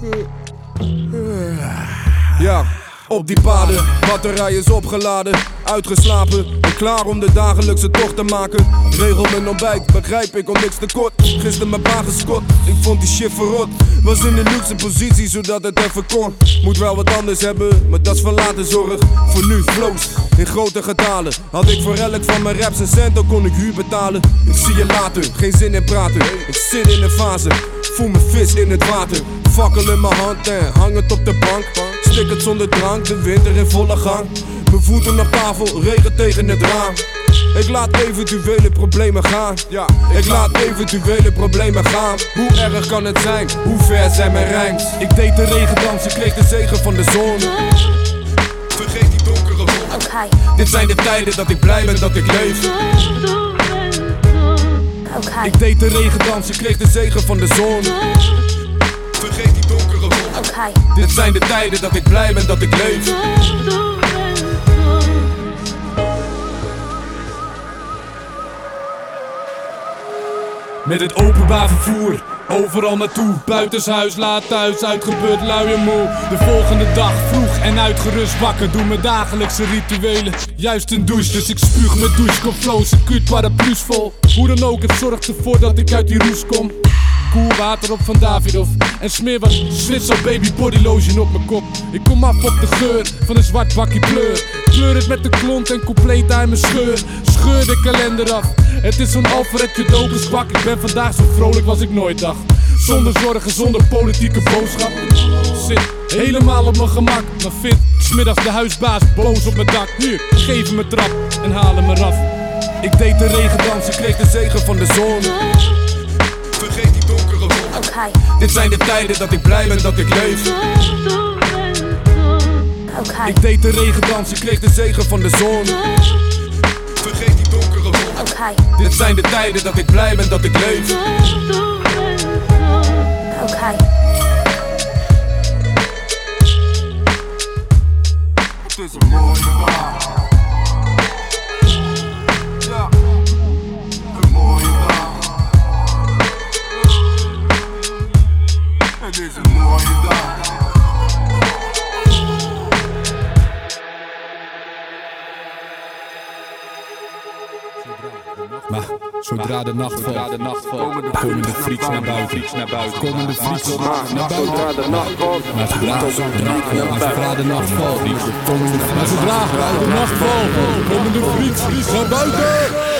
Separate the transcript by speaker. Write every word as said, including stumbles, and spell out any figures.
Speaker 1: Ja, op die paden, batterij is opgeladen, uitgeslapen en klaar om de dagelijkse tocht te maken. Regel mijn ontbijt, begrijp ik, om niks tekort. Gisteren mijn baan geskot, ik vond die shit verrot. Was in een luxe positie, zodat het even kon. Moet wel wat anders hebben, maar dat is van later zorg. Voor nu flows, in grote getalen. Had ik voor elk van mijn raps een cent, dan kon ik huur betalen. Ik zie je later, geen zin in praten. Ik zit in een fase, voel me vis in het water. Fakkel in mijn hand en hang het op de bank. Stik het zonder drank, de winter in volle gang. Mijn voeten op tafel, regen tegen het raam. Ik laat eventuele problemen gaan. Ja, ik laat eventuele problemen gaan. Hoe erg kan het zijn? Hoe ver zijn mijn rijms? Ik deed de regendans, ik kreeg de zegen van de zon. Vergeet die donkere wolken.
Speaker 2: Okay.
Speaker 1: Dit zijn de tijden dat ik blij ben dat ik leef.
Speaker 2: Okay.
Speaker 1: Ik deed de regendans, ik kreeg de zegen van de zon. Vergeet die donkere wolken.
Speaker 2: Okay.
Speaker 1: Dit zijn de tijden dat ik blij ben dat ik leef. Met het openbaar vervoer, overal naartoe. Buitenshuis, laat thuis, uitgeput, lui en moe. De volgende dag vroeg en uitgerust wakker. Doe mijn dagelijkse rituelen, juist een douche. Dus ik spuug met douchecomflow, secuut paraplu's vol. Hoe dan ook, het zorgt ervoor dat ik uit die roes kom. Koel water op van Davidoff en smeer wat Zwitser baby body lotion op mijn kop. Ik kom af op de geur van een zwart bakkie pleur. Kleur het met de klont en compleet aan mijn scheur. Scheur de kalender af, het is zo'n Alfred Jodocus kwak. Ik ben vandaag zo vrolijk als ik nooit dacht. Zonder zorgen, zonder politieke boodschap. Zit helemaal op mijn gemak, maar vind 's middags de huisbaas boos op mijn dak. Hier, geef hem een trap en haal hem eraf. Ik deed de regendans, ik kreeg de zegen van de zon. Vergeet die donkere wolken.
Speaker 2: Okay.
Speaker 1: Dit zijn de tijden dat ik blij ben dat ik leef.
Speaker 2: Okay.
Speaker 1: Ik deed de regendans, ik kreeg de zegen van de zon. Vergeet die donkere wolken.
Speaker 2: Okay.
Speaker 1: Dit zijn de tijden dat ik blij ben dat ik leef.
Speaker 2: Okay.
Speaker 1: Het is een mooie dag. Ja, een mooie dag. Het is een mooie dag. Maar zodra de nacht valt, de nacht valt, komen de frieks naar buiten, naar buiten, komen de frieks naar buiten.
Speaker 3: Zodra de nacht valt,
Speaker 1: Maar zodra de nacht valt, maar zodra de nacht valt, komen de frieks naar buiten.